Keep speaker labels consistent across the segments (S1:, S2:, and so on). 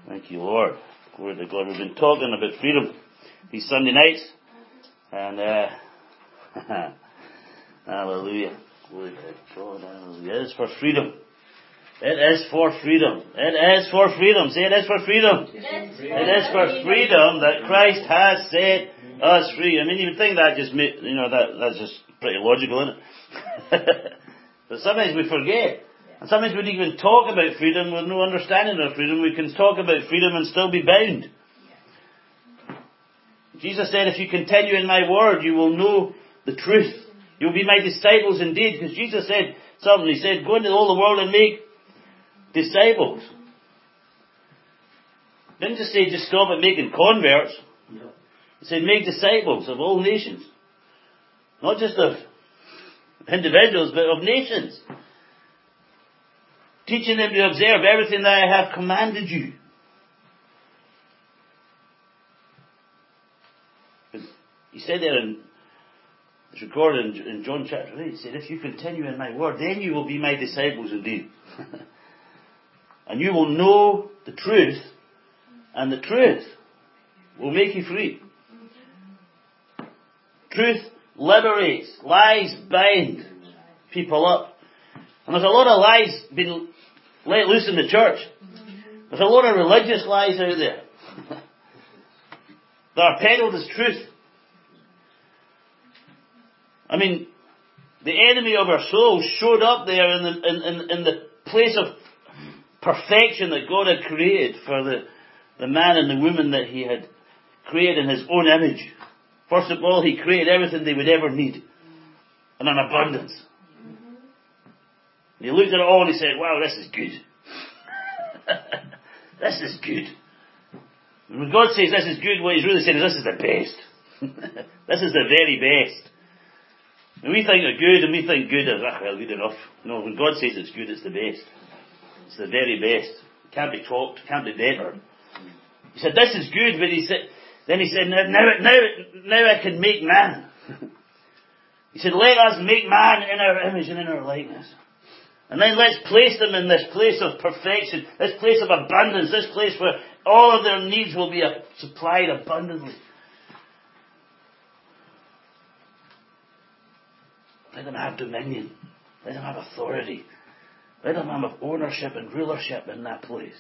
S1: Thank you, Lord. Glory to God. We've been talking about freedom these Sunday nights. And, hallelujah. Glory to God. Hallelujah. It is for freedom. It is for freedom. It is for freedom. Say it is for freedom. It is for freedom that Christ has set us free. I mean, you would think that just, that's just pretty logical, isn't it? But sometimes we forget. And sometimes we don't even talk about freedom with no understanding of freedom. We can talk about freedom and still be bound. Jesus said, if you continue in my word, you will know the truth. You'll be my disciples indeed. Because Jesus said something. He said, go into all the world and make disciples. He didn't just say, just stop at making converts. He said, make disciples of all nations. Not just of individuals, but of nations. Teaching them to observe everything that I have commanded you. He said there it's recorded in John chapter 8, he said, if you continue in my word, then you will be my disciples indeed. And you will know the truth, and the truth will make you free. Truth liberates. Lies bind people up. And there's a lot of lies being let loose in the church. There's a lot of religious lies out there that are peddled as truth. I mean, the enemy of our souls showed up there in the place of perfection that God had created for the man and the woman that He had created in His own image. First of all, He created everything they would ever need in an abundance. And He looked at it all and He said, wow, this is good. This is good. And when God says this is good, what He's really saying is this is the best. This is the very best. And we think of good and we think good as, well, good enough. No, when God says it's good, it's the best. It's the very best. It can't be talked, can't be better. He said, this is good, but then he said, now I can make man. He said, let us make man in our image and in our likeness. And then let's place them in this place of perfection, this place of abundance, this place where all of their needs will be supplied abundantly. Let them have dominion. Let them have authority. Let them have ownership and rulership in that place.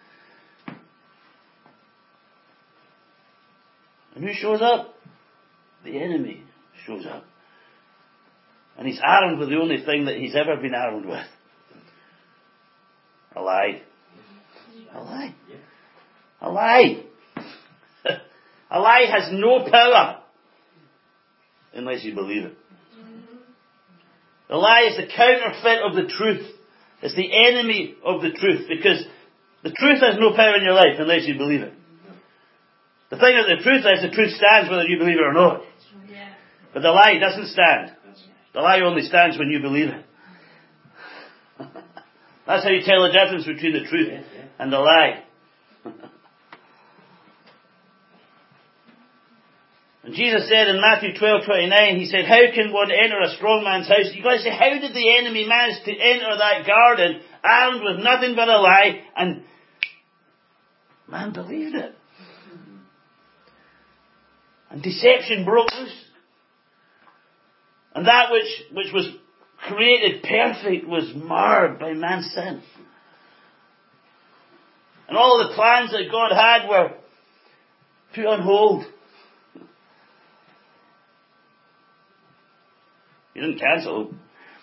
S1: And who shows up? The enemy shows up. And he's armed with the only thing that he's ever been armed with. A lie. A lie. A lie. A lie has no power unless you believe it. The lie is the counterfeit of the truth. It's the enemy of the truth, because the truth has no power in your life unless you believe it. The thing that the truth is, the truth stands whether you believe it or not. But the lie doesn't stand. The lie only stands when you believe it. That's how you tell the difference between the truth and the lie. And Jesus said in Matthew 12:29, He said, how can one enter a strong man's house? You've got to say, how did the enemy manage to enter that garden armed with nothing but a lie? And man believed it. And deception broke loose. And that which was created perfect was marred by man's sin. And all the plans that God had were put on hold. He didn't cancel them.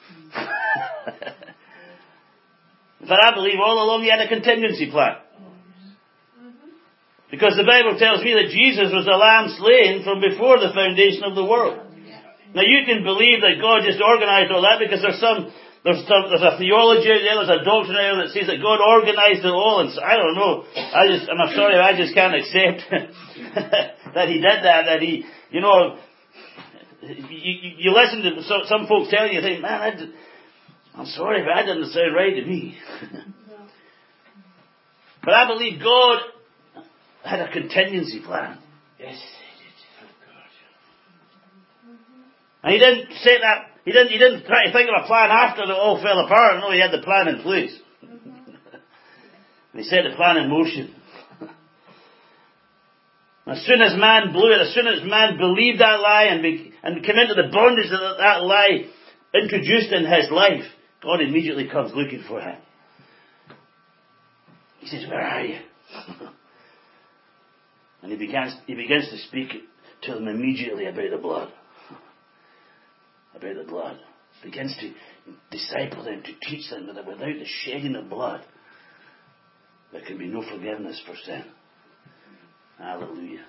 S1: But I believe all along He had a contingency plan. Because the Bible tells me that Jesus was the lamb slain from before the foundation of the world. Now you can believe that God just organized all that, because there's a theology out there, there's a doctrine out there that says that God organized it all, and so, I don't know. I'm sorry, I just can't accept that He did that He, you listen to some folks tell you, think, man, I'm sorry, but that doesn't sound right to me. But I believe God had a contingency plan. Yes. And He didn't say that, He didn't try to think of a plan after it all fell apart. No, He had the plan in place. And He set the plan in motion. As soon as man blew it, as soon as man believed that lie and came into the bondage that lie introduced in his life, God immediately comes looking for him. He says, where are you? And he begins to speak to them immediately about the blood. About the blood. Begins to disciple them, to teach them that without the shedding of blood, there can be no forgiveness for sin. Hallelujah.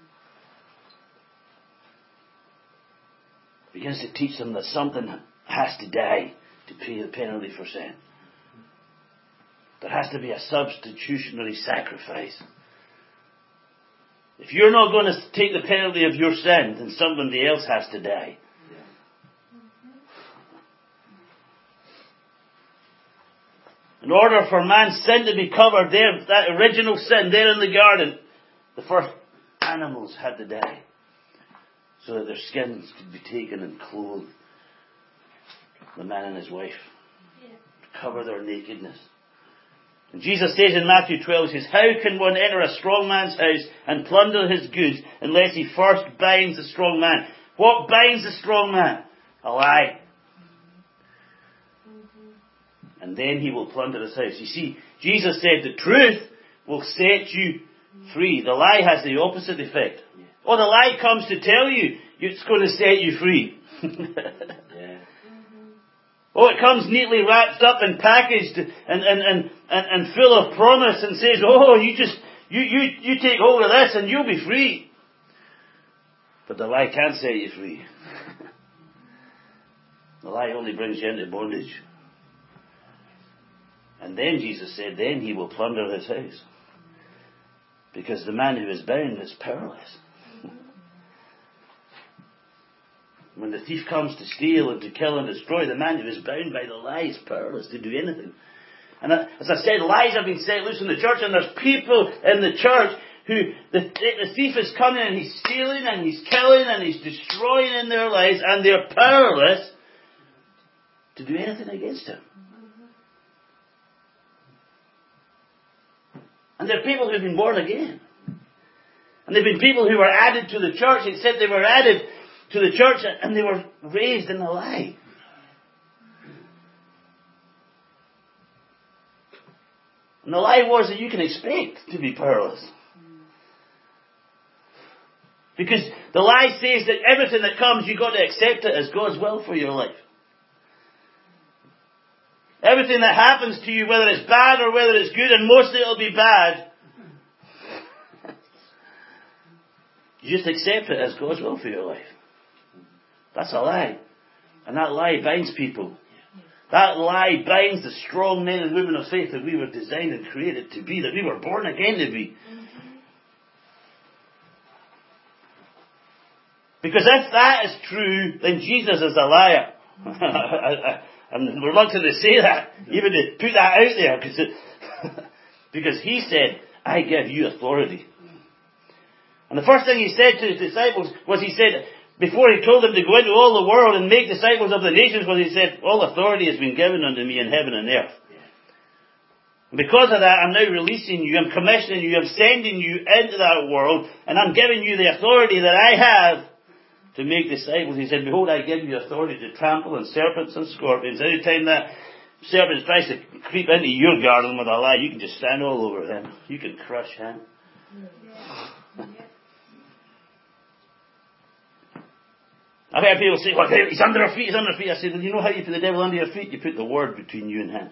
S1: Begins to teach them that something has to die to pay the penalty for sin. There has to be a substitutionary sacrifice. If you're not going to take the penalty of your sin, then somebody else has to die. In order for man's sin to be covered there, that original sin there in the garden, the first animals had to die so that their skins could be taken and clothed the man and his wife, to cover their nakedness. And Jesus says in Matthew 12, he says, how can one enter a strong man's house and plunder his goods unless he first binds the strong man? What binds the strong man? A lie. And then he will plunder his house. You see, Jesus said the truth will set you free. The lie has the opposite effect. Or the lie comes to tell you it's going to set you free. Oh, it comes neatly wrapped up and packaged and full of promise and says, oh, you take hold of this and you'll be free. But the lie can't set you free. The lie only brings you into bondage. And then Jesus said, then he will plunder his house. Because the man who is bound is powerless. When the thief comes to steal and to kill and destroy, the man who is bound by the lie is powerless to do anything. And as I said, lies have been set loose in the church, and there's people in the church who, the thief is coming and he's stealing and he's killing and he's destroying in their lives, and they're powerless to do anything against him. And there are people who've been born again. And there have been people who were added to the church. It said they were added to the church and they were raised in a lie. And the lie was that you can expect to be powerless. Because the lie says that everything that comes, you've got to accept it as God's will for your life. Everything that happens to you, whether it's bad or whether it's good, and mostly it'll be bad, you just accept it as God's will for your life. That's a lie. And that lie binds people. That lie binds the strong men and women of faith that we were designed and created to be, that we were born again to be. Because if that is true, then Jesus is a liar. I'm reluctant to say that, even to put that out there, because he said, I give you authority. And the first thing he said to his disciples was, he said, before he told them to go into all the world and make disciples of the nations, was he said, all authority has been given unto me in heaven and earth. And because of that, I'm now releasing you, I'm commissioning you, I'm sending you into that world, and I'm giving you the authority that I have to make disciples. He said, behold, I give you authority to trample on serpents and scorpions. Any time that serpent tries to creep into your garden with a lie, you can just stand all over him. You can crush him. I've heard people say, well, he's under our feet, he's under our feet. I said, well, you know how you put the devil under your feet? You put the word between you and him.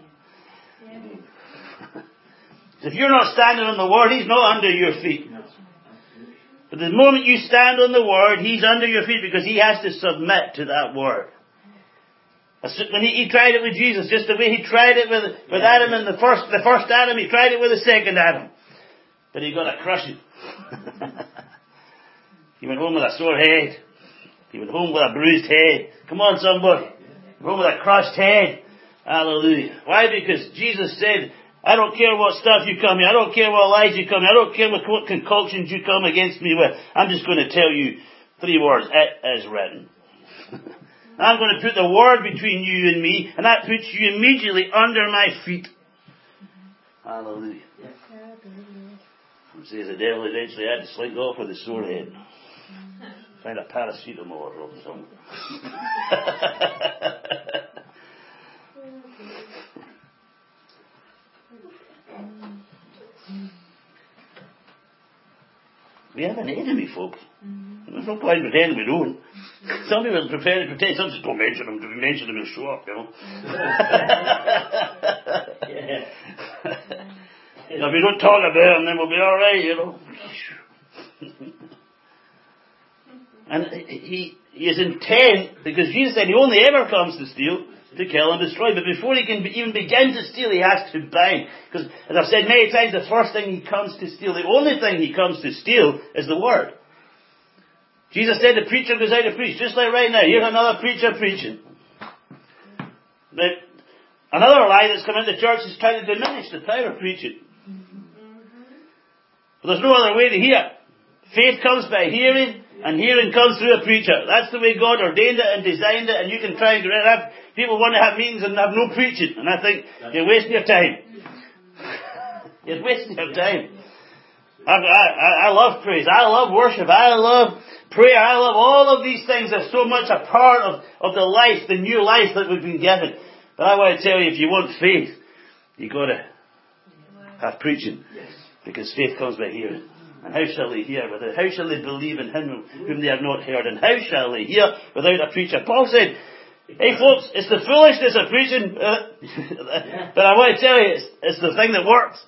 S1: So if you're not standing on the word, he's not under your feet. But the moment you stand on the word, he's under your feet because he has to submit to that word. When he tried it with Jesus, just the way he tried it with Adam and the first Adam, he tried it with the second Adam. But he got a crushing. He went home with a sore head. He went home with a bruised head. Come on, somebody. He went home with a crushed head. Hallelujah. Why? Because Jesus said, I don't care what stuff you come here. I don't care what lies you come here. I don't care what concoctions you come against me with. I'm just going to tell you 3 words. It is written. I'm going to put the word between you and me, and that puts you immediately under my feet. Hallelujah. I'm says the devil eventually had to slink off with his sore head. Find a paracetamol or something. We have an enemy, folks. There's no point pretending we don't. Some people prefer to pretend. Some just don't mention him. If we mention him, he'll show up, you know. If we don't talk about him, then we'll be alright, you know. And he is intent, because Jesus said he only ever comes to steal, to kill and destroy. But before he can even begin to steal, he has to bind. Because, as I've said many times, the first thing he comes to steal, the only thing he comes to steal, is the word. Jesus said the preacher goes out to preach, just like right now. Here's another preacher preaching. But another lie that's come into church is trying to diminish the power of preaching. But there's no other way to hear. Faith comes by hearing, and hearing comes through a preacher. That's the way God ordained it and designed it, and you can try and have people want to have meetings and have no preaching. And I think, you're wasting your time. You're wasting your time. I love praise. I love worship. I love prayer. I love all of these things. They're so much a part of the life, the new life that we've been given. But I want to tell you, if you want faith, you've got to have preaching. Because faith comes by hearing. And how shall they hear without? How shall they believe in him whom they have not heard? And how shall they hear without a preacher? Paul said, hey folks, it's the foolishness of preaching, but I want to tell you, it's the thing that works.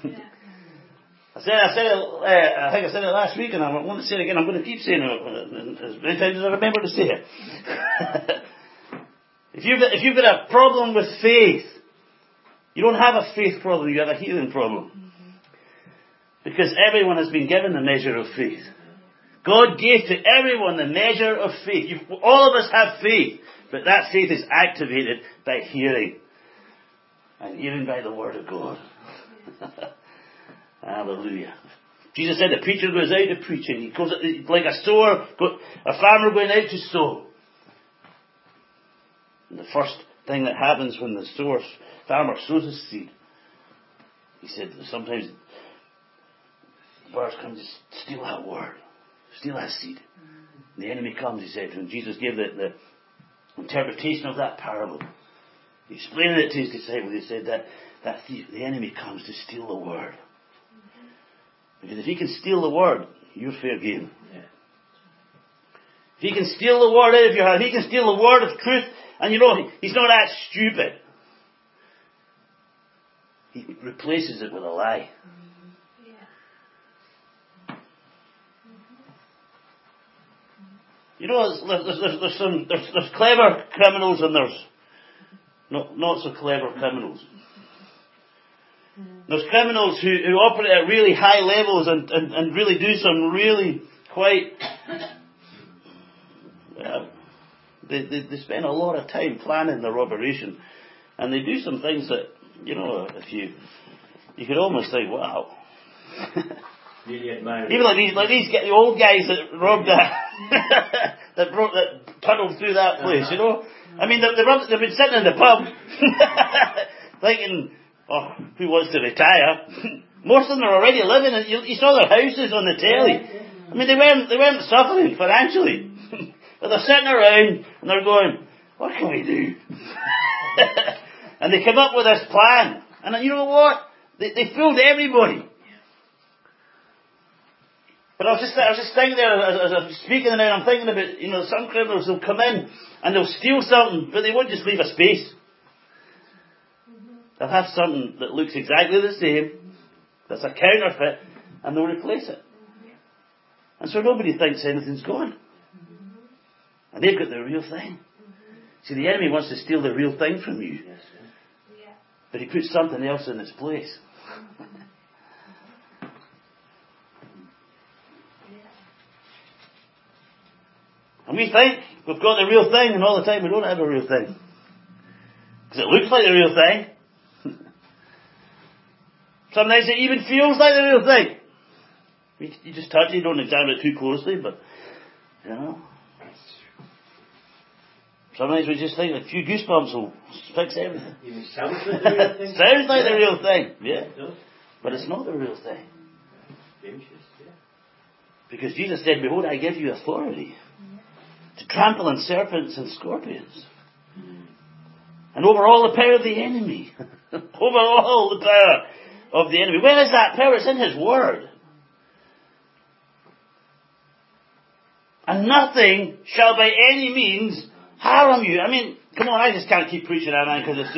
S1: I think I said it last week, and I want to say it again. I'm going to keep saying it as many times as I remember to say it. If you've got a problem with faith, you don't have a faith problem, you have a healing problem. Because everyone has been given the measure of faith. God gave to everyone the measure of faith. All of us have faith, but that faith is activated by hearing. And hearing by the word of God. Hallelujah. Jesus said the preacher goes out to preach, and he goes like a sower, a farmer going out to sow. And the first thing that happens when the farmer sows his seed, he said sometimes the birds come to steal that word, steal that seed. And the enemy comes, he said, when Jesus gave the interpretation of that parable, he explained it to his disciples. He said that thief, the enemy comes to steal the word. Because if he can steal the word, you're fair game. If he can steal the word out of your heart, if he can steal the word of truth, and you know, he's not that stupid. He replaces it with a lie. You know, there's clever criminals and there's not so clever criminals. There's criminals who operate at really high levels and really do some really quite... They spend a lot of time planning their operation. And they do some things that, you know, if you could almost think, wow. Even like these the old guys that robbed that tunneled through that place, you know. I mean, they've been sitting in the pub thinking, oh, who wants to retire? Most of them are already living, and you saw their houses on the telly. I mean, they weren't suffering financially, but they're sitting around and they're going, what can we do? And they come up with this plan, and you know what? They fooled everybody. But I was just thinking there, as I'm speaking now, I'm thinking about, you know, some criminals will come in and they'll steal something, but they won't just leave a space. They'll have something that looks exactly the same, that's a counterfeit, and they'll replace it. And so nobody thinks anything's gone. And they've got the real thing. See, the enemy wants to steal the real thing from you. But he puts something else in its place. And we think we've got the real thing, and all the time we don't have a real thing. Because it looks like the real thing. Sometimes it even feels like the real thing. You just touch it, you don't examine it too closely, but, you know. Sometimes we just think a few goosebumps will fix everything. Even sounds like the real thing. Sounds like the real thing, yeah. But it's not the real thing. Because Jesus said, behold, I give you authority to trample on serpents and scorpions. And over all the power of the enemy. Over all the power of the enemy. Where is that power? It's in His Word. And nothing shall by any means harm you. I mean, come on, I just can't keep preaching that, man, because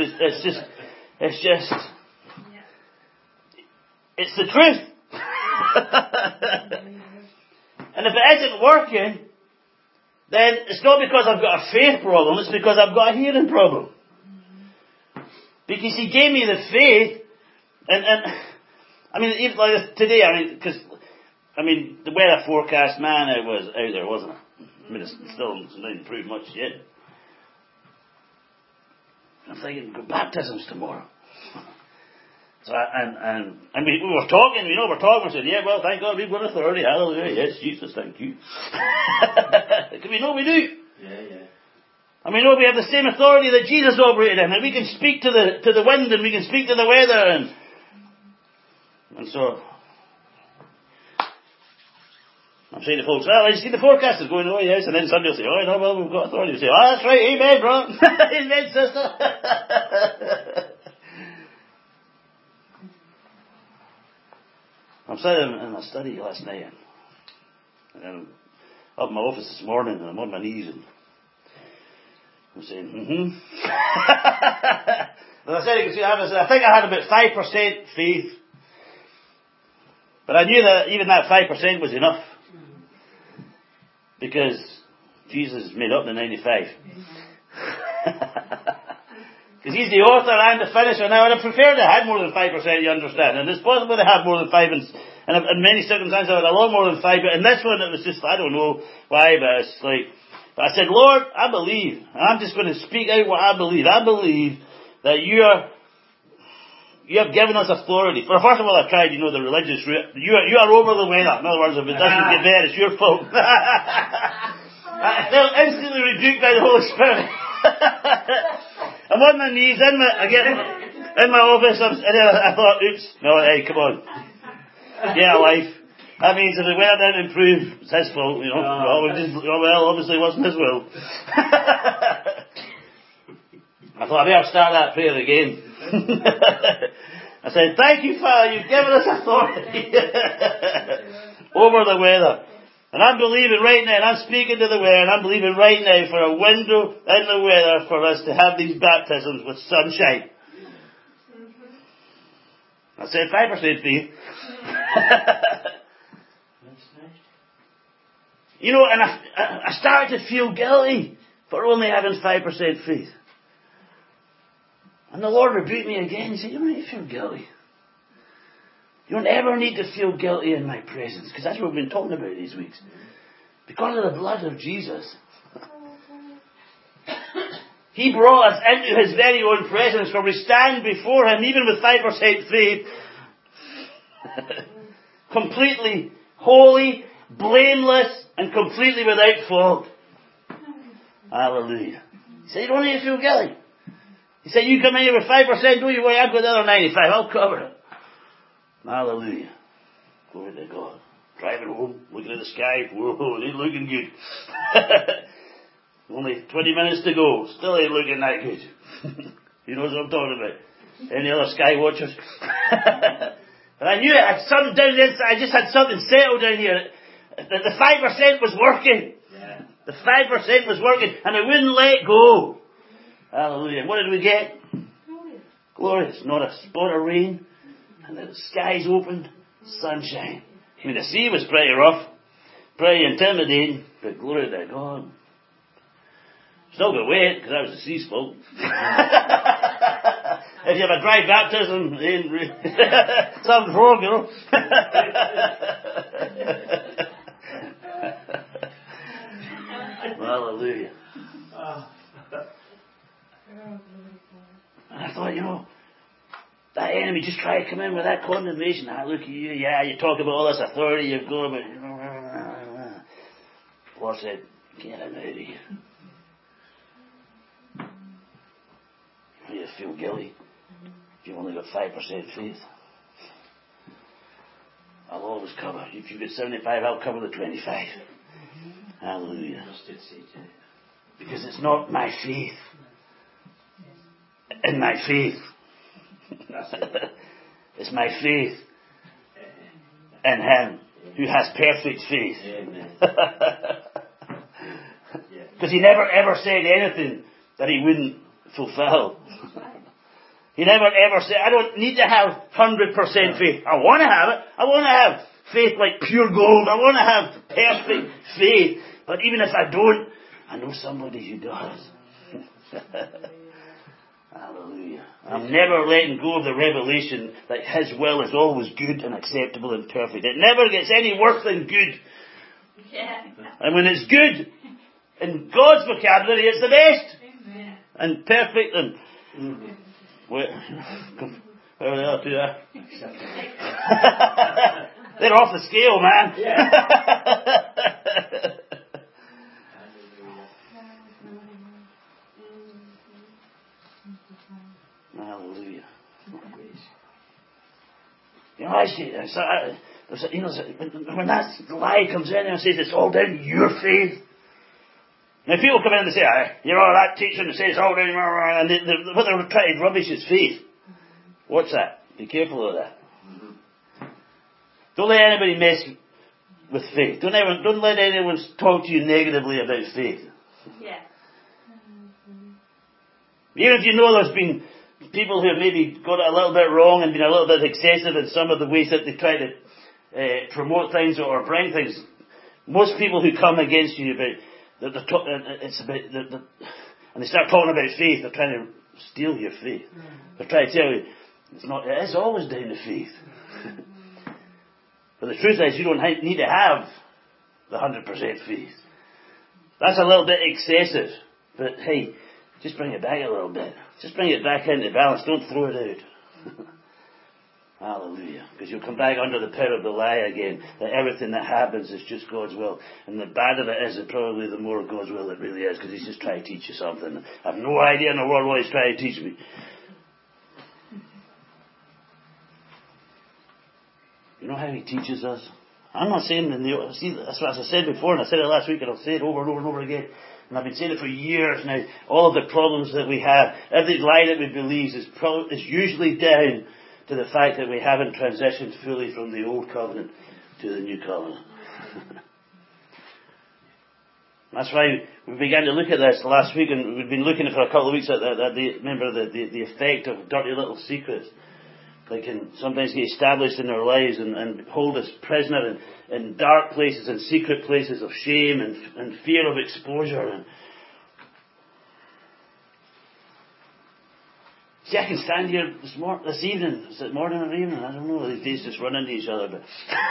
S1: it's the truth. And if it isn't working, then it's not because I've got a faith problem, it's because I've got a hearing problem. Because He gave me the faith, and I mean, even like today, the weather forecast, man, it was out there, wasn't it? I mean, it's not improved much yet. I'm thinking, baptisms tomorrow. So, we were talking, we said, yeah, well, thank God we've got authority, hallelujah, yes, Jesus, thank you. Because we know we do.
S2: Yeah.
S1: And we know we have the same authority that Jesus operated in, and we can speak to the wind, and we can speak to the weather, and so, I'm saying to folks, well, you see the forecast is going, oh yes, and then somebody will say, oh no, well, we've got authority. We say, oh, that's right, amen, bro. Amen, sister. I'm sitting in my study last night, and I'm up in my office this morning, and I'm on my knees, and I'm saying, And I said, you can see, I think I had about 5% faith, but I knew that even that 5% was enough. Because Jesus made up the 95. Because He's the author and the finisher. Now, I'd have preferred to have more than 5%, you understand. And it's possible to have more than 5, and in many circumstances I had a lot more than 5, but in this one it was just, I don't know why, but it's like, but I said, Lord, I believe. And I'm just going to speak out what I believe. I believe that you have given us authority. First of all, I tried, the religious route. You are over the weather. In other words, if it doesn't get better, it's your fault. I felt instantly rebuked by the Holy Spirit. I'm on my knees, in my office, and I thought, oops, no, hey, come on. Get a life. That means if the weather didn't improve, it's His fault, Well, obviously it wasn't His will. I thought, I better start that prayer again. I said, thank you, Father, you've given us authority over the weather. And I'm believing right now, and I'm speaking to the weather, and I'm believing right now for a window in the weather for us to have these baptisms with sunshine. I said 5% faith. And I started to feel guilty for only having 5% faith. And the Lord rebuked me again. He said, you don't need to feel guilty. You don't ever need to feel guilty in my presence. Because that's what we've been talking about these weeks. Because of the blood of Jesus. He brought us into His very own presence where we stand before Him, even with 5% faith, completely holy, blameless, and completely without fault. Hallelujah. He said, you don't need to feel guilty. He said, you come in here with 5%, don't you worry, I've got the other 95, I'll cover it. Hallelujah. Glory to God. Driving home, looking at the sky, whoa, it ain't looking good. Only 20 minutes to go, still ain't looking that good. You know what I'm talking about. Any other sky watchers? But I knew I had something down the inside, I just had something settled down here. The 5% was working. Yeah. The 5% was working, and I wouldn't let go. Hallelujah. What did we get? Glorious. Not a spot of rain. And the skies opened. Sunshine. I mean, the sea was pretty rough. Pretty intimidating. But glory to God. Still got wet, because that was the sea's fault. If you have a dry baptism, something's wrong, Hallelujah. And I thought, that enemy just tried to come in with that condemnation. Look at you, you talk about all this authority you've got, but the Lord said, get him out of here. You need to feel guilty if you've only got 5% faith. I'll always cover. If you get 75, I'll cover the 25. Hallelujah. Because it's not my faith in my faith. It's my faith in Him who has perfect faith. Because He never ever said anything that He wouldn't fulfill. He never ever said, I don't need to have 100% faith. I want to have it. I want to have faith like pure gold. I want to have perfect faith. But even if I don't, I know somebody who does. Hallelujah. I'm never letting go of the revelation that His will is always good and acceptable and perfect. It never gets any worse than good. And when it's good, in God's vocabulary, it's the best. And perfect and... Where are they up to that? They're off the scale, man. Hallelujah. You know, I see, when that lie comes in and says it's all down to your faith. Now people come in and say, that teacher says it's all down, and what they're trying to rubbish is faith. What's that? Be careful of that. Don't let anybody mess with faith. Don't let anyone talk to you negatively about faith. Yeah. Even if you know there's been people who have maybe got it a little bit wrong and been a little bit excessive in some of the ways that they try to promote things or bring things. Most people who come against you about and they start talking about faith, they're trying to steal your faith. They're trying to tell you it is always down to faith. But the truth is, you don't need to have the 100% faith. That's a little bit excessive. But hey, just bring it back a little bit. Just bring it back into balance. Don't throw it out. Hallelujah. Because you'll come back under the power of the lie again. That everything that happens is just God's will. And the bad of it is that probably the more God's will it really is. Because He's just trying to teach you something. I have no idea in the world what He's trying to teach me. You know how He teaches us? I'm not saying that's what I said before, and I said it last week, and I'll say it over and over and over again. And I've been saying it for years now. All of the problems that we have, every lie that we believe is usually down to the fact that we haven't transitioned fully from the old covenant to the new covenant. That's why we began to look at this last week, and we've been looking for a couple of weeks at the effect of dirty little secrets. They can sometimes get established in our lives and hold us prisoner in dark places and secret places of shame and fear of exposure. See, I can stand here this evening. Is it morning or evening? I don't know. These days just run into each other. But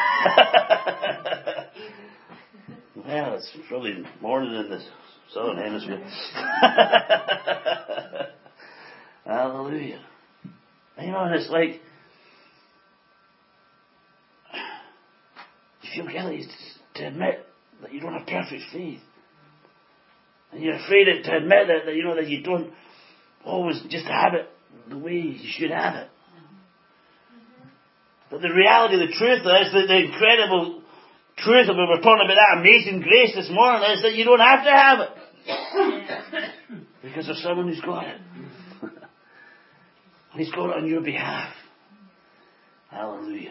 S1: well, it's probably morning in the southern hemisphere. Hallelujah. You know, and it's like, you feel guilty to admit that you don't have perfect faith. And you're afraid to admit that you don't always just have it the way you should have it. But the reality, the truth is that the incredible truth, and we were talking about that amazing grace this morning, is that you don't have to have it. Because there's someone who's got it. He's got it on your behalf. Hallelujah.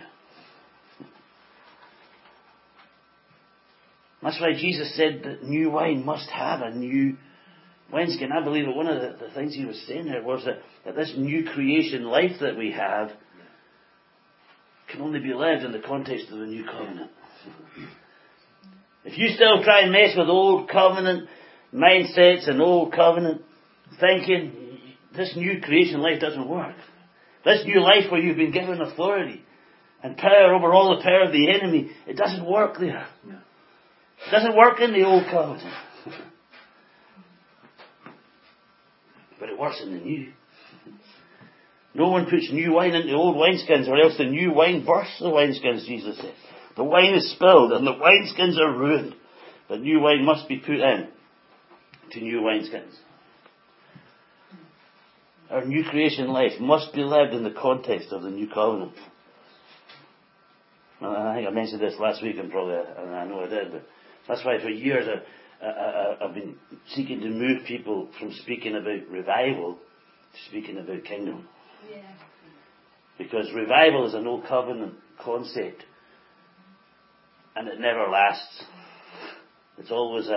S1: That's why Jesus said that new wine must have a new wineskin. I believe that one of the things He was saying there was that this new creation life that we have can only be lived in the context of the new covenant. If you still try and mess with old covenant mindsets and old covenant thinking, this new creation life doesn't work. This new life where you've been given authority and power over all the power of the enemy, it doesn't work there. No. It doesn't work in the old covenant. But it works in the new. No one puts new wine into old wineskins, or else the new wine bursts the wineskins, Jesus said. The wine is spilled and the wineskins are ruined. But new wine must be put in to new wineskins. Our new creation life must be lived in the context of the new covenant. I think I mentioned this last week, and I know I did, but that's why for years I've been seeking to move people from speaking about revival to speaking about kingdom.
S2: Yeah.
S1: Because revival is an old covenant concept, and it never lasts. It's always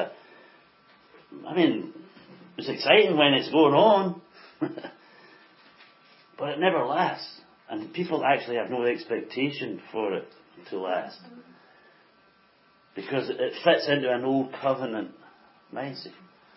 S1: it's exciting when it's going on, but it never lasts. And people actually have no expectation for it to last. Because it fits into an old covenant mindset.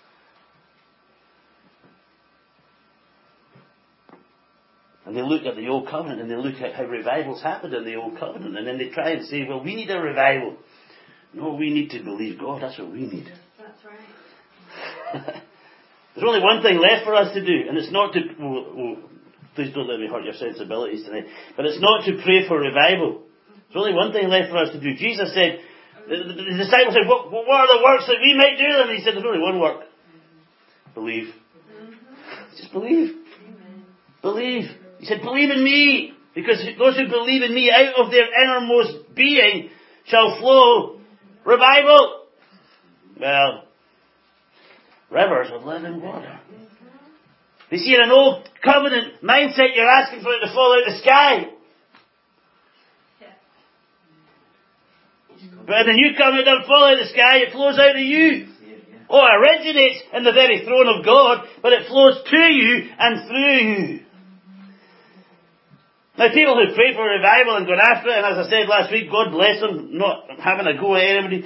S1: And they look at the old covenant and they look at how revivals happened in the old covenant, and then they try and say, well, we need a revival. No, we need to believe God. That's what we need.
S2: That's right.
S1: There's only one thing left for us to do, and it's not to... please don't let me hurt your sensibilities tonight. But it's not to pray for revival. There's only one thing left for us to do. Jesus said, the disciples said, what are the works that we might do? And he said, there's only one work. Believe. Just believe.
S2: Amen.
S1: Believe. He said, believe in me. Because those who believe in me, out of their innermost being shall flow revival. Well, rivers of living water. You see, in an old covenant mindset, you're asking for it to fall out of the sky. But in the new covenant, it doesn't fall out of the sky, it flows out of you. Oh, it originates in the very throne of God, but it flows to you and through you. Now, people who pray for revival and go after it, and as I said last week, God bless them, not having a go at anybody,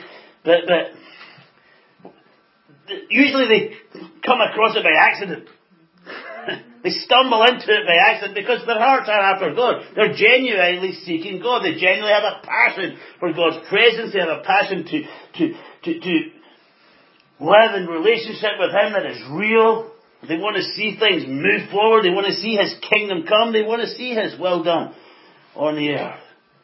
S1: but usually they come across it by accident. They stumble into it by accident because their hearts are after God. They're genuinely seeking God. They genuinely have a passion for God's presence. They have a passion to live in relationship with Him that is real. They want to see things move forward. They want to see His kingdom come. They want to see His will done on the earth.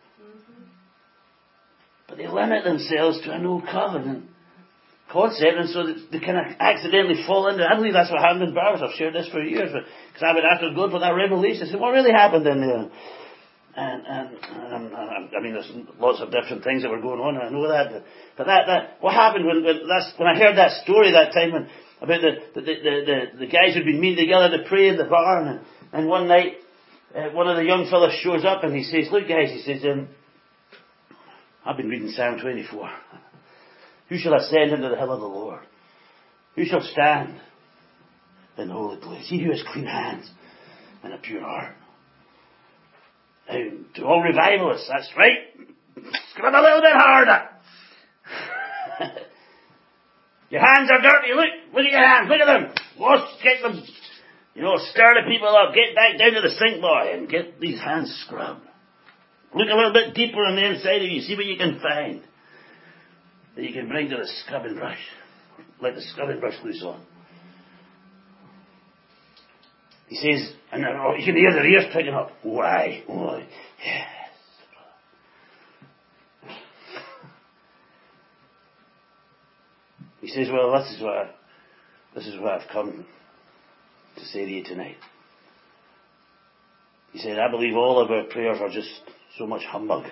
S1: But they limit themselves to an old covenant concept, and so they kind of accidentally fall into it. I believe that's what happened in Barbara. I've shared this for years, because I would after God for that revelation. I said, what really happened in there? And there's lots of different things that were going on, and I know that. But that what happened when I heard that story that time about the guys who'd been meeting together to pray in the barn, and one night one of the young fellas shows up and he says, look guys, he says, I've been reading Psalm 24. Who shall ascend into the hill of the Lord? Who shall stand in the holy place? He who has clean hands and a pure heart. Now, to all revivalists, that's right. Scrub a little bit harder. Your hands are dirty. Look at your hands. Look at them. Wash, get them. Stir the people up. Get back down to the sink, boy, and get these hands scrubbed. Look a little bit deeper on the inside of you. See what you can find that you can bring to the scrubbing brush. Let the scrubbing brush loose on. He says, and you can hear their ears picking up. Why? Yes. He says, well, this is what I've come to say to you tonight. He said, I believe all of our prayers are just so much humbug.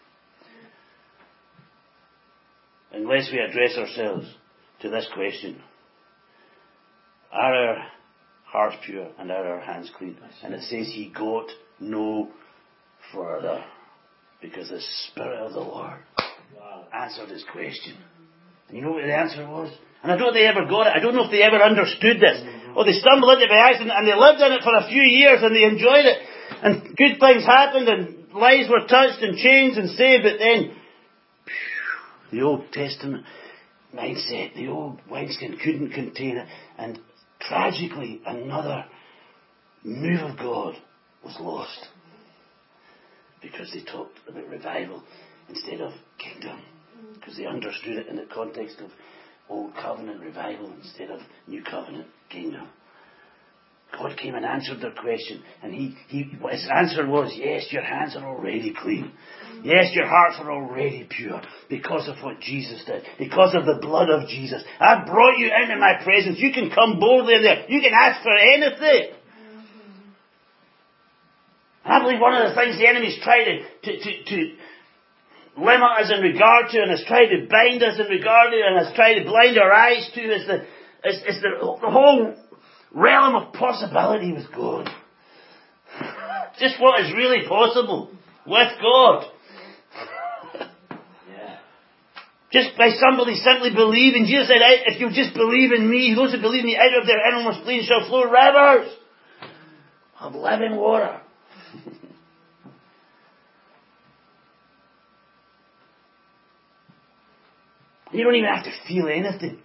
S1: Unless we address ourselves to this question, are our hearts pure and are our hands clean? And it says he got no further because the Spirit of the Lord answered his question. And you know what the answer was? And I don't know if they ever got it. I don't know if they ever understood this. Or they stumbled into it by accident and they lived in it for a few years and they enjoyed it. And good things happened and lives were touched and changed and saved. But then, the Old Testament mindset, the old wineskin couldn't contain it. And tragically, another move of God was lost. Because they talked about revival instead of kingdom. Because they understood it in the context of Old Covenant revival instead of New Covenant kingdom. God came and answered their question, and his answer was, yes, your hands are already clean. Yes, your hearts are already pure because of what Jesus did, because of the blood of Jesus. I brought you into my presence. You can come boldly in there. You can ask for anything. I believe one of the things the enemies try to limit us in regard to, and has tried to bind us in regard to, and has tried to blind our eyes to, is the whole realm of possibility with God. Just what is really possible with God. Just by somebody simply believing. Jesus said, if you just believe in me, those who believe in me, out of their innermost being shall flow rivers of living water. You don't even have to feel anything.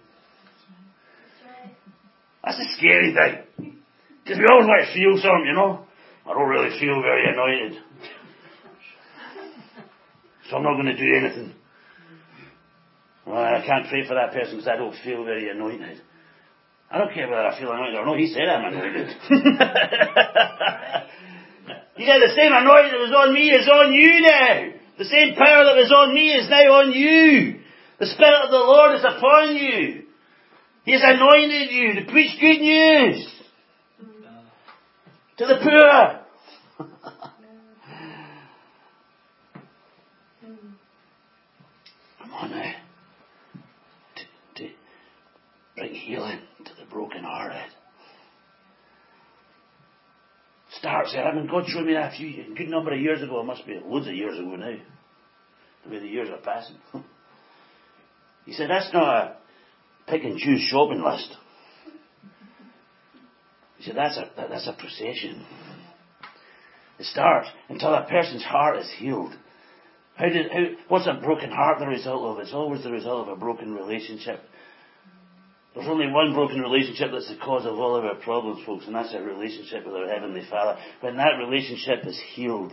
S1: That's a scary thing. Because we always like to feel something, you know. I don't really feel very anointed, so I'm not going to do anything. Well, I can't pray for that person because I don't feel very anointed. I don't care whether I feel anointed or not. He said I'm anointed. He said the same anointing that was on me is on you now. The same power that was on me is now on you. The Spirit of the Lord is upon you. He has anointed you to preach good news to the poor. Come on now. To bring healing to the brokenhearted. Starts there. I mean, God showed me that a good number of years ago. It must be loads of years ago now. The way the years are passing. He said, that's not a pick and choose shopping list. He said, that's a procession. It starts until a person's heart is healed. What's a broken heart the result of? It's always the result of a broken relationship. There's only one broken relationship that's the cause of all of our problems, folks, and that's our relationship with our Heavenly Father. When that relationship is healed.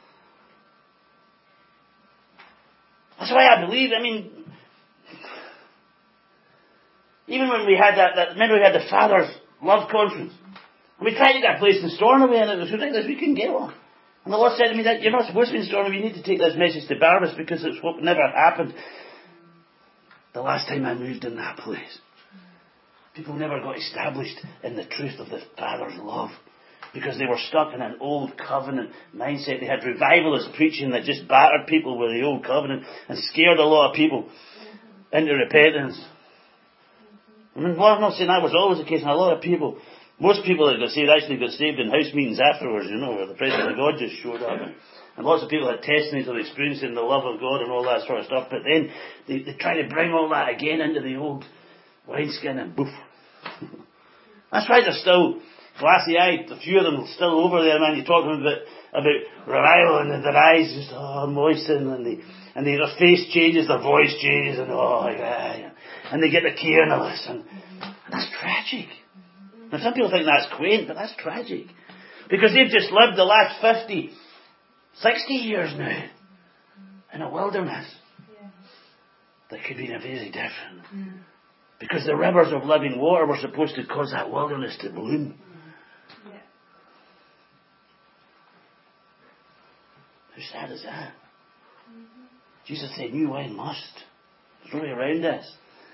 S1: That's why I believe, even when we had remember we had the Father's Love Conference. And we tried to get a place in Stornoway, and it was ridiculous, we couldn't get one. And the Lord said to me that you're not supposed to be in Stornoway, you need to take this message to Barbas because it's what never happened the last time I moved in that place. People never got established in the truth of the Father's love because they were stuck in an old covenant mindset. They had revivalist preaching that just battered people with the old covenant and scared a lot of people into repentance. I'm not saying that was always the case, and a lot of people, most people that got saved actually got saved in house meetings afterwards, where the presence of God just showed up. And lots of people had testimonies of experiencing the love of God and all that sort of stuff, but then they try to bring all that again into the old wineskin and boof. That's why they're still glassy-eyed. A few of them still over there, man. You talk to them about revival and their eyes just moisten and their face changes, their voice changes, and and they get the careless, and that's tragic. Now some people think that's quaint, but that's tragic. Because they've just lived the last 50, 60 years now in a wilderness that could be very different. Because the rivers of living water were supposed to cause that wilderness to bloom. How sad is that? Jesus said new wine must. There's no way around this.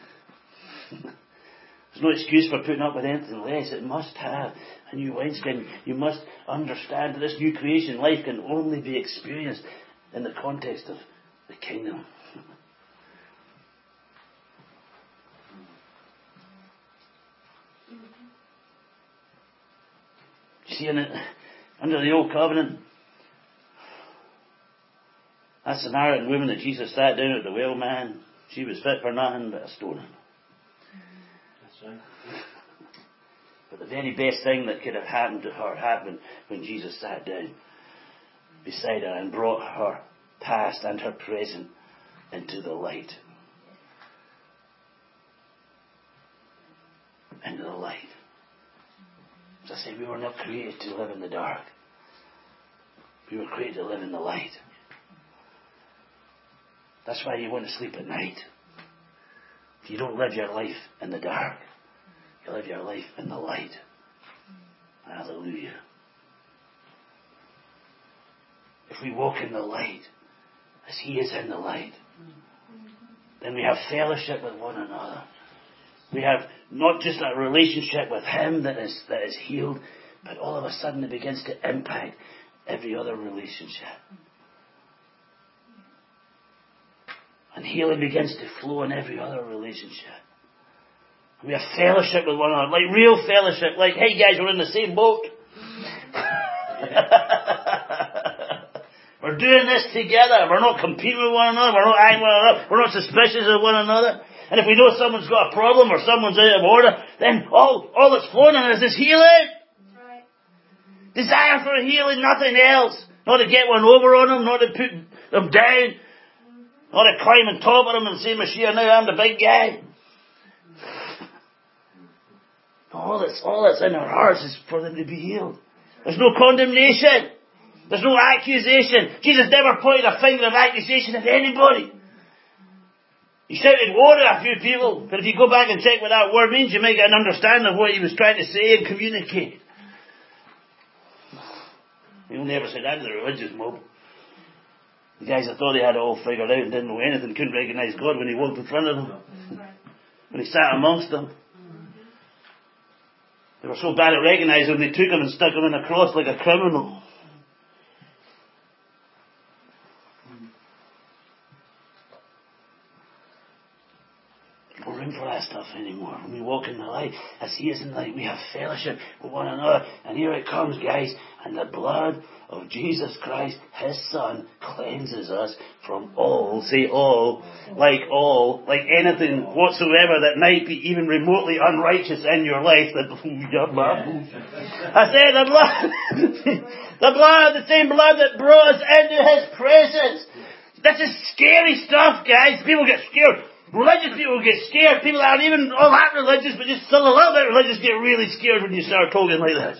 S1: There's no excuse for putting up with anything less. It must have a new wineskin. You must understand that this new creation life can only be experienced in the context of the kingdom. You see, under the old covenant, that Samaritan woman that Jesus sat down at the well, man, she was fit for nothing but a stoning. That's right. But the very best thing that could have happened to her happened when Jesus sat down beside her and brought her past and her present into the light. Into the light. As I say, we were not created to live in the dark. We were created to live in the light. That's why you want to sleep at night. You don't live your life in the dark. You live your life in the light. Hallelujah. If we walk in the light, as He is in the light, then we have fellowship with one another. We have not just a relationship with Him that is healed, but all of a sudden it begins to impact every other relationship. And healing begins to flow in every other relationship. We have fellowship with one another, like real fellowship, like, hey guys, we're in the same boat. We're doing this together. We're not competing with one another. We're not eyeing one another. We're not suspicious of one another. And if we know someone's got a problem or someone's out of order, then all that's flowing in is this healing.
S2: Right.
S1: Desire for healing, nothing else. Not to get one over on them, not to put them down, not to climb on top of them and say, Mashiach, now I'm the big guy. All that's in our hearts is for them to be healed. There's no condemnation. There's no accusation. Jesus never pointed a finger of accusation at anybody. He shouted water at a few people, but if you go back and check what that word means, you might get an understanding of what he was trying to say and communicate. He'll never say that to the religious mob. The guys that thought they had it all figured out and didn't know anything, couldn't recognise God when he walked in front of them. When he sat amongst them. They were so bad at recognising him, they took him and stuck him in a cross like a criminal. No room for that stuff anymore. When we walk in the light, as he is in the light, we have fellowship with one another. And here it comes, guys. And the blood of Jesus Christ, his Son, cleanses us from all, say all, like anything whatsoever that might be even remotely unrighteous in your life. I say the blood, the same blood that brought us into his presence. That's just scary stuff, guys. People get scared. Religious people get scared. People that aren't even all that religious, but just still a little bit religious, get really scared when you start talking like that.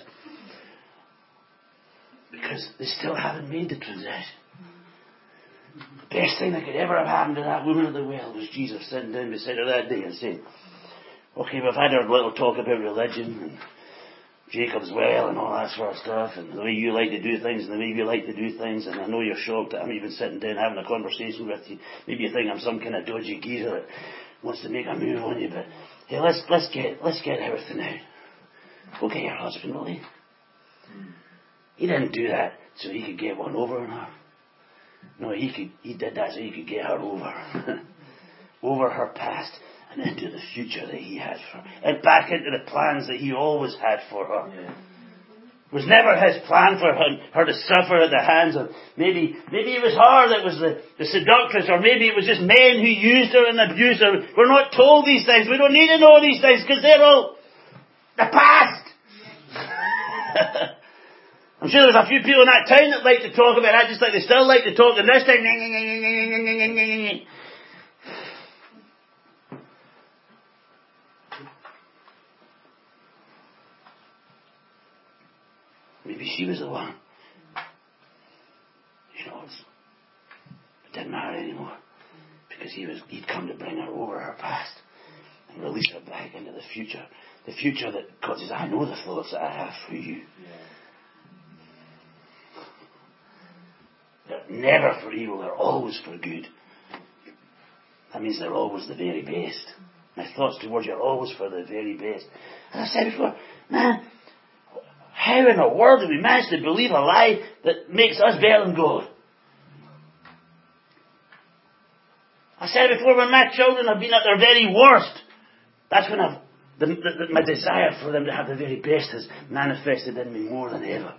S1: Because they still haven't made the transition. The best thing that could ever have happened to that woman at the well was Jesus sitting down beside her that day and saying, okay, we've had our little talk about religion and Jacob's well and all that sort of stuff and the way you like to do things and the way you like to do things, and I know you're shocked that I'm even sitting down having a conversation with you. Maybe you think I'm some kind of dodgy geezer that wants to make a move on you, but hey, let's get everything out. Go get your husband, will you? He didn't do that so he could get one over on her. No, he did that so he could get her over. Over her past and into the future that he had for her. And back into the plans that he always had for her. Yeah. It was never his plan for her to suffer at the hands of, maybe it was her that was the seductress, or maybe it was just men who used her and abused her. We're not told these things. We don't need to know these things because they're all the past. I'm sure there's a few people in that town that like to talk about that, just like they still like to talk in this town. Maybe she was the one. You know, it didn't matter anymore. Because he'd come to bring her over her past and release her back into the future. The future that God says, I know the thoughts that I have for you. They're never for evil, they're always for good. That means they're always the very best. My thoughts towards you are always for the very best. As I said before, man, how in the world do we manage to believe a lie that makes us better than God? I said it before, when my children have been at their very worst, that's when my desire for them to have the very best has manifested in me more than ever.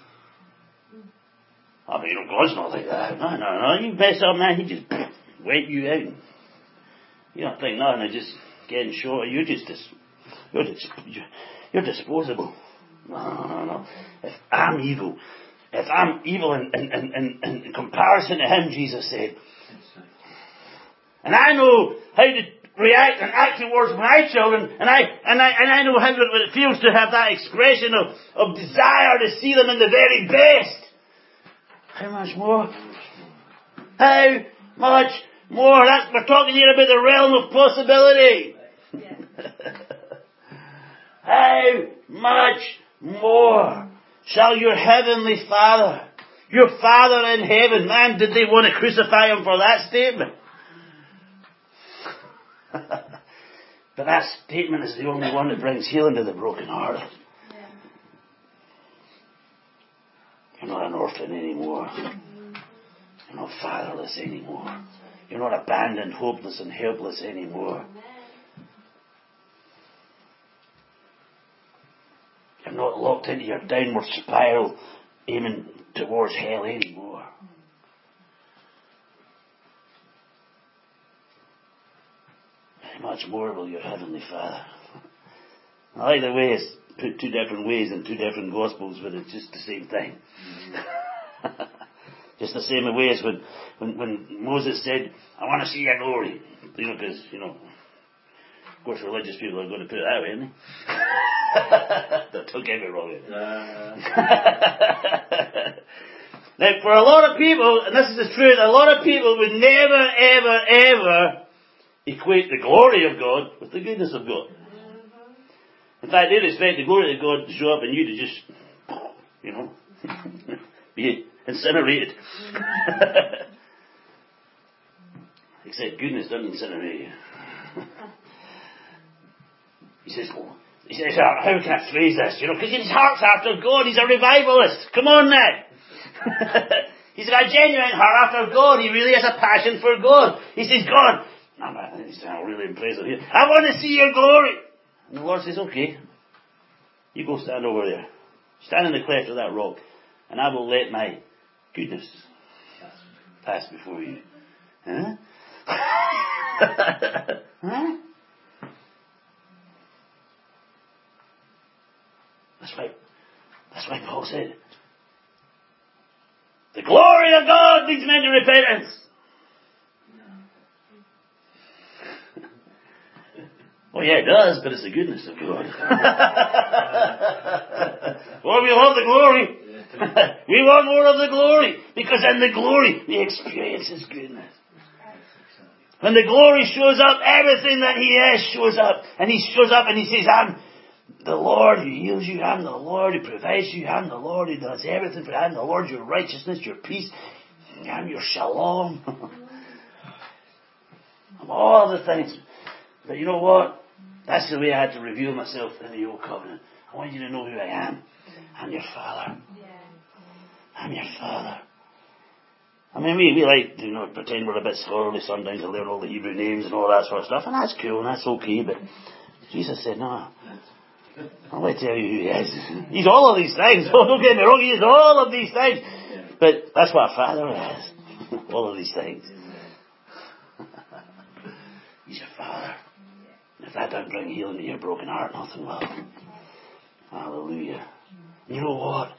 S1: I mean, God's not like that. No. You mess up, man, he just wipe you out. You don't think nothing of just getting short. You're disposable. No. If I'm evil in comparison to him, Jesus said, and I know how to react and act towards my children, and I know how what it feels to have that expression of desire to see them in the very best. How much more? How much more? We're talking here about the realm of possibility. How much more shall your heavenly Father, your Father in heaven, man, did they want to crucify him for that statement? But that statement is the only one that brings healing to the brokenhearted. You're not an orphan anymore. You're not fatherless anymore. You're not abandoned, hopeless and helpless anymore. You're not locked into your downward spiral aiming towards hell anymore. How much more will your Heavenly Father? I like the way it's put two different ways in two different Gospels, but it's just the same thing. Just the same way as when Moses said, I want to see your glory. Because, of course religious people are going to put it that way, aren't they? Don't get me wrong. Now, for a lot of people, and this is the truth, a lot of people would never, ever, ever equate the glory of God with the goodness of God. In fact, they'd expect the glory of God to show up and you to just, be incinerated. Except goodness doesn't incinerate you. He says, how can I phrase this? Because his heart's after God. He's a revivalist. Come on now. He's got a genuine heart after God. He really has a passion for God. He says, God, I'm really impressive here. I want to see your glory. And the Lord says, okay, you go stand over there. Stand in the cleft of that rock, and I will let my goodness pass before you. Huh? Huh? That's why Paul said, the glory of God leads men to repentance. Well, yeah, it does, but it's the goodness of God. Well, we love the glory. We want more of the glory, because in the glory we experience His goodness. When the glory shows up, everything that He is shows up. And He shows up and He says, I'm the Lord who heals you. I'm the Lord who provides you. I'm the Lord who does everything for you. I'm the Lord, your righteousness, your peace. I'm your shalom. I'm all the things. But you know what? That's the way I had to reveal myself in the Old Covenant. I want you to know who I am. I'm your Father. I'm your Father. I mean, we like to pretend we're a bit scholarly sometimes and learn all the Hebrew names and all that sort of stuff, and that's cool and that's okay, but Jesus said, no, I'm going to tell you who He is. He's all of these things. Don't get me wrong, He is all of these things. But that's what a Father is. All of these things. He's your Father. And if that doesn't bring healing to your broken heart, nothing will. Hallelujah. You know what?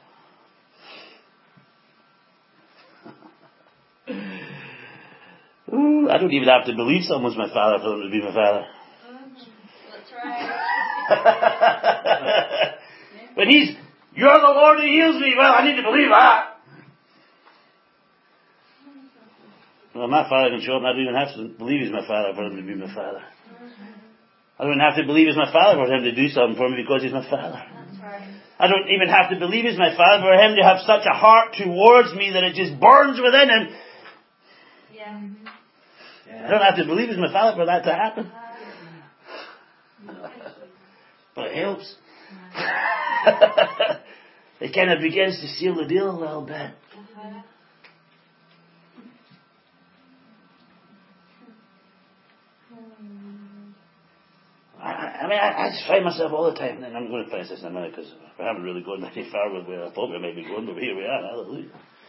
S1: Ooh, I don't even have to believe someone's my father for them to be my father.
S2: That's right.
S1: But you're the Lord who heals me. Well, I need to believe that. Well, my father can show up and I don't even have to believe He's my father for Him to be my father. I don't have to believe He's my father for Him to do something for me because He's my father.
S2: That's right.
S1: I don't even have to believe He's my father for Him to have such a heart towards me that it just burns within Him.
S2: Yeah.
S1: I don't have to believe He's my father for that to happen. But it helps. It kind of begins to seal the deal a little bit. I just find myself all the time, and I'm going to finish this in a minute because I haven't really gone very far with where I thought we might be going, but here we are. Hallelujah.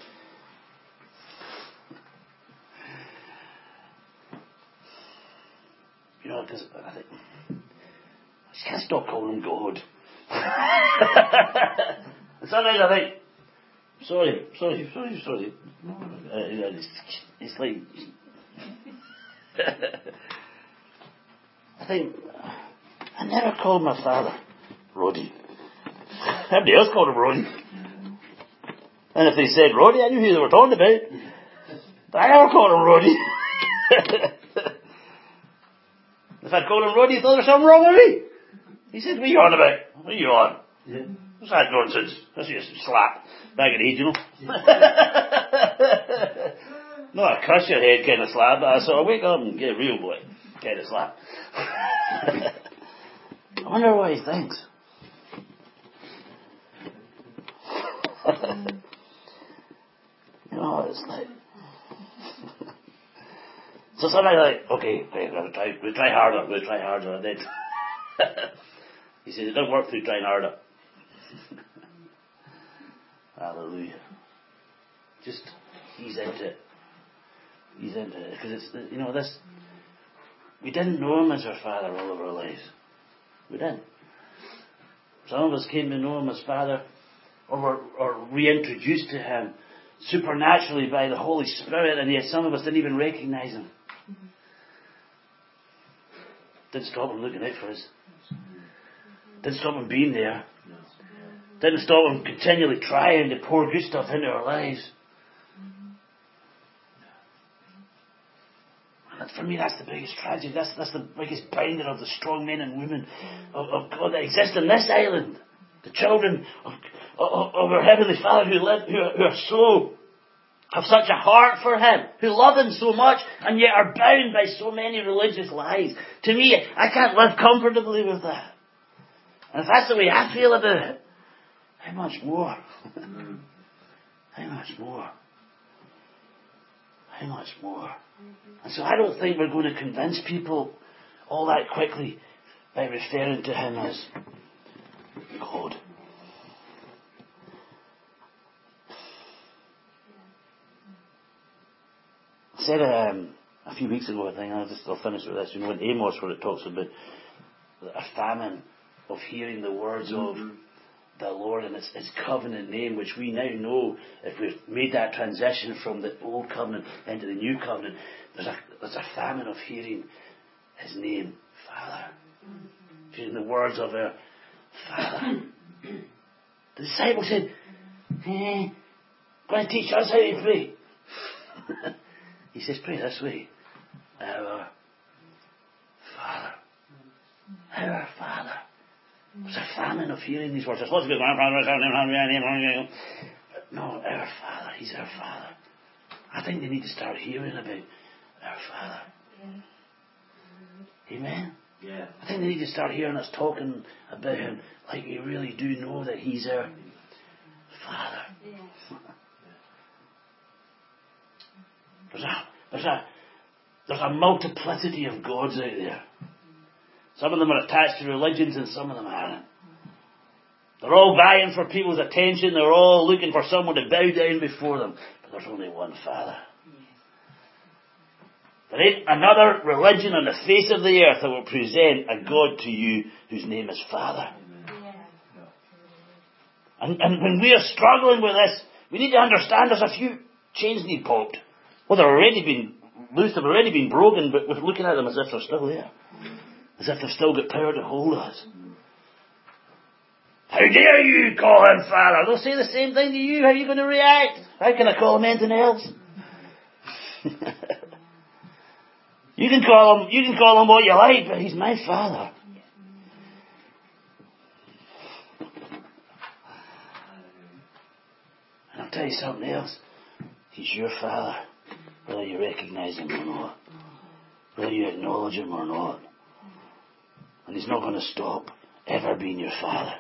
S1: Because I think I just can't stop calling Him God. And sometimes I think, sorry. It's like I think I never called my father Roddy. Everybody else called him Roddy. And if they said Roddy, I knew who they were talking about. But I never called him Roddy. If I'd called him Roddy, he thought there was something wrong with me. He said, what are you on about? What are you on? Yeah. What's that nonsense? That's just a slap. Back in the day, Not a crush your head kind of slap, but I sort of wake up and get a real boy kind of slap. I wonder what he thinks. It's like So sometimes I'm like, okay, we'll try harder. And then he says, it doesn't work through trying harder. Hallelujah. Just ease into it. Ease into it. Because it's, you know, this, we didn't know him as our Father all of our lives. We didn't. Some of us came to know him as Father, or were reintroduced to him supernaturally by the Holy Spirit, and yet some of us didn't even recognize him. Didn't stop him looking out for us. Didn't stop him being there. Didn't stop him continually trying to pour good stuff into our lives. And for me, that's the biggest tragedy. That's the biggest binder of the strong men and women of God that exist in this island. The children of our Heavenly Father who have such a heart for Him, who love Him so much, and yet are bound by so many religious lies. To me, I can't live comfortably with that. And if that's the way I feel about it, how much more? How much more? How much more? And so I don't think we're going to convince people all that quickly by referring to Him as God. I said a few weeks ago, I think, I'll finish with this, you know, in Amos, where it talks about a famine of hearing the words of the Lord and His covenant name, which we now know, if we've made that transition from the old covenant into the new covenant, there's a famine of hearing His name, Father. Hearing the words of our Father. The disciples said, going to teach us how to pray. He says, pray this way. Our Father. Our Father. There's a famine of hearing these words. There's lots of people, no, our Father. He's our Father. I think they need to start hearing about our Father. Yeah. Amen? Yeah. I think they need to start hearing us talking about Him like we really do know that He's our Father. Yeah. There's a multiplicity of gods out there. Some of them are attached to religions and some of them aren't. They're all vying for people's attention. They're all looking for someone to bow down before them. But there's only one Father. There ain't another religion on the face of the earth that will present a God to you whose name is Father. And when we are struggling with this, we need to understand there's a few chains need popped. Well, they've already been loosed, they've already been broken, but we're looking at them as if they're still there. As if they've still got power to hold us. How dare you call Him Father? They'll say the same thing to you. How are you going to react? How can I call Him anything else? You can call him what you like, but He's my Father. And I'll tell you something else. He's your Father, whether you recognize Him or not, whether you acknowledge Him or not. And He's not going to stop ever being your Father.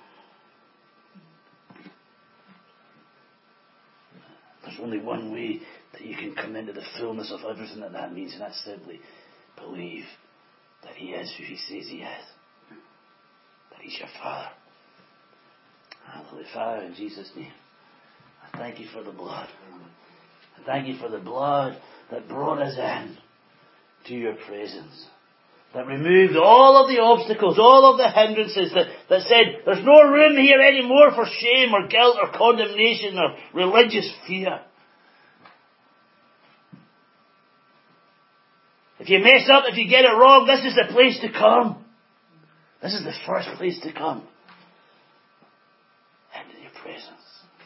S1: There's only one way that you can come into the fullness of everything that means, and that's simply believe that He is who He says He is. That He's your Father. Hallelujah. Father, in Jesus' name, I thank You for the blood. I thank You for the blood that brought us in to Your presence. That removed all of the obstacles, all of the hindrances that said there's no room here anymore for shame or guilt or condemnation or religious fear. If you mess up, if you get it wrong, this is the place to come. This is the first place to come. Into Your presence.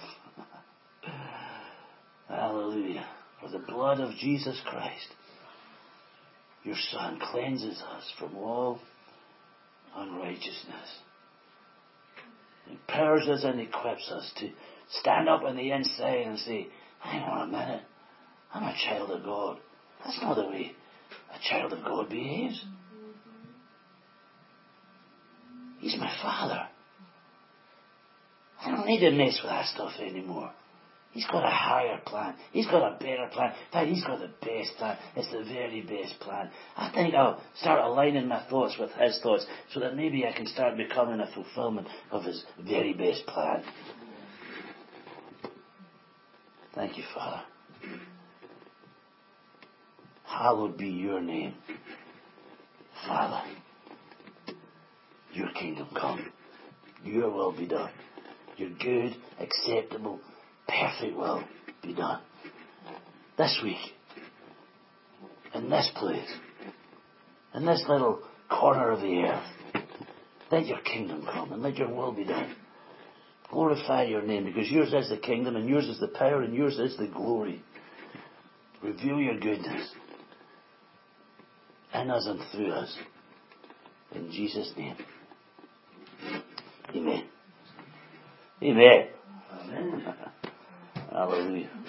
S1: Hallelujah. For the blood of Jesus Christ, Your Son, cleanses us from all unrighteousness. Empowers us and equips us to stand up on the inside and say, hang on a minute, I'm a child of God. That's not the way a child of God behaves. He's my Father. I don't need to mess with that stuff anymore. He's got a higher plan. He's got a better plan. In fact, He's got the best plan. It's the very best plan. I think I'll start aligning my thoughts with His thoughts so that maybe I can start becoming a fulfillment of His very best plan. Thank you, Father. Hallowed be your name. Father, your kingdom come. Your will be done. Your good, acceptable, perfect will be done. This week, in this place, in this little corner of the earth, let your kingdom come and let your will be done. Glorify your name, because yours is the kingdom and yours is the power and yours is the glory. Reveal your goodness in us and through us. In Jesus' name. Amen. Amen. Hallelujah.